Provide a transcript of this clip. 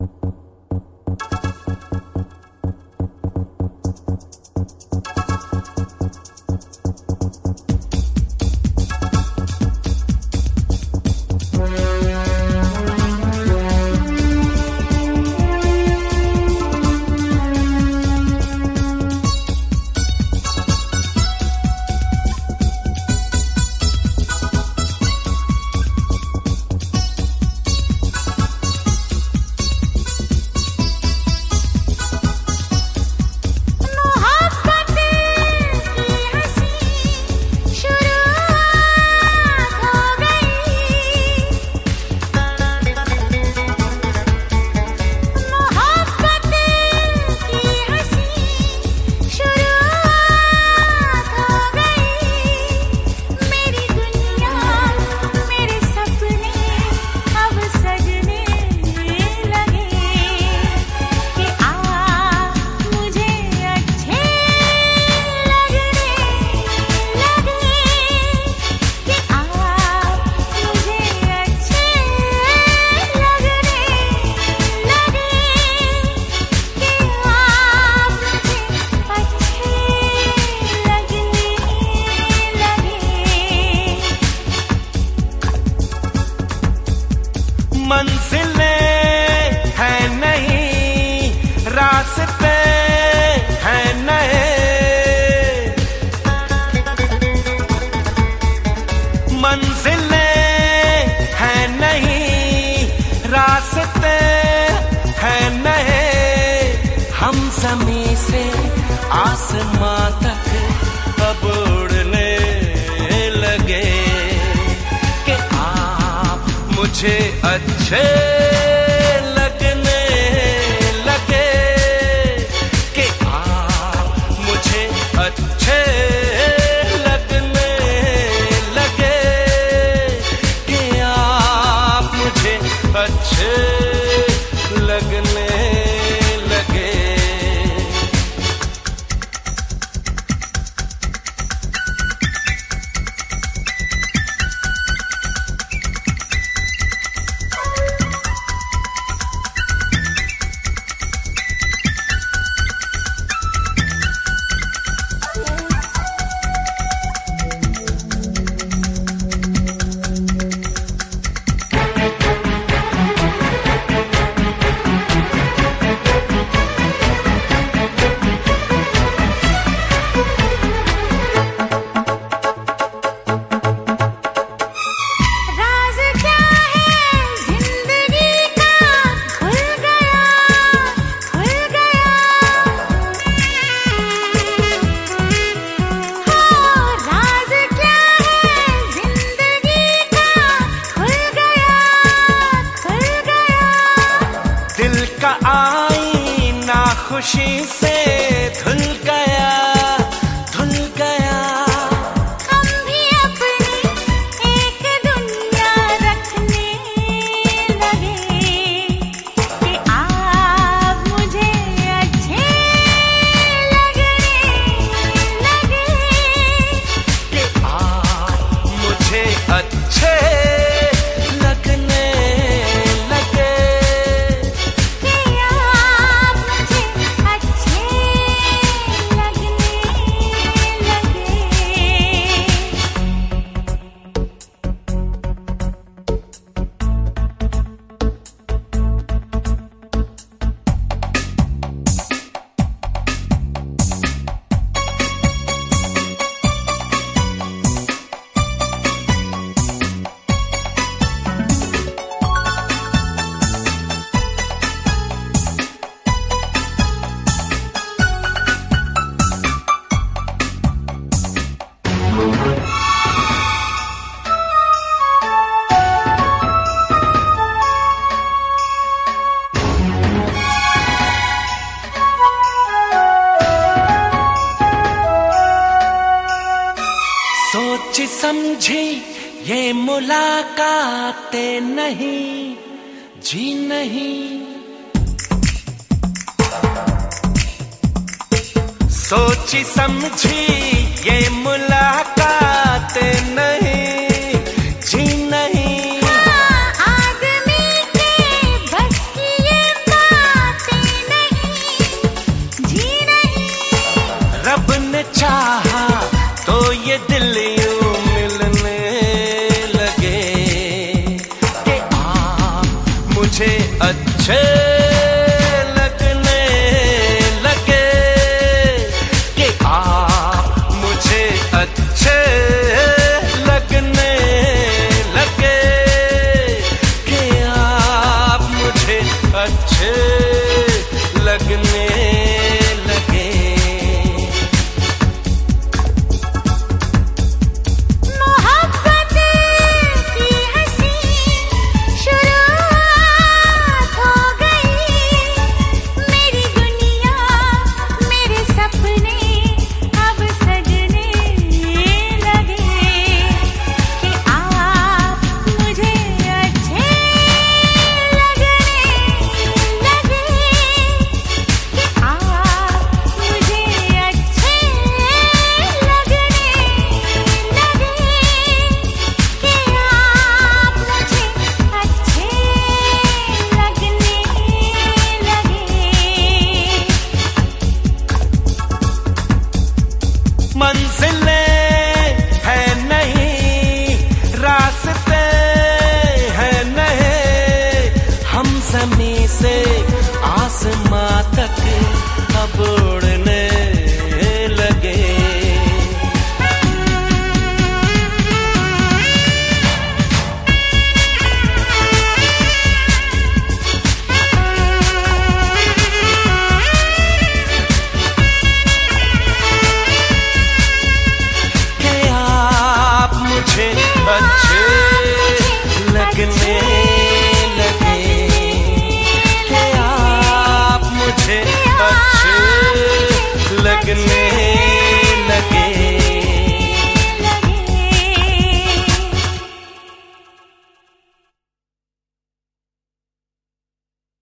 मंजिलें हैं नहीं, रास्ते हैं नए, मंजिलें हैं नहीं, रास्ते हैं नए। हम ज़मीं से आसमां तक अब उड़ने लगे कि आप मुझे अच्छे लगने लगे, कि आप मुझे अच्छे लगने लगे, कि आप मुझे अच्छे लगने लगे। आईना खुशी से धुल गया, धुल गया। हम भी अपनी एक दुनिया रखने लगे कि आप मुझे अच्छे लगने लगे, कि आप मुझे अच्छे सोची समझी ये मुलाकातें नहीं, जी नहीं। सोची समझी ये मुलाकातें नहीं, जी नहीं। आदमी के बस की ये मुझे अच्छे लगने लगे, कि आप मुझे अच्छे लगने लगे, कि आप मुझे अच्छे लगने लगे। मंजिलें है नहीं, रास्ते हैं नहीं, हम ज़मीं से आसमां तक अब उड़ने लगे। मुझे अच्छे लगने लगे, कि आप मुझे अच्छे लगने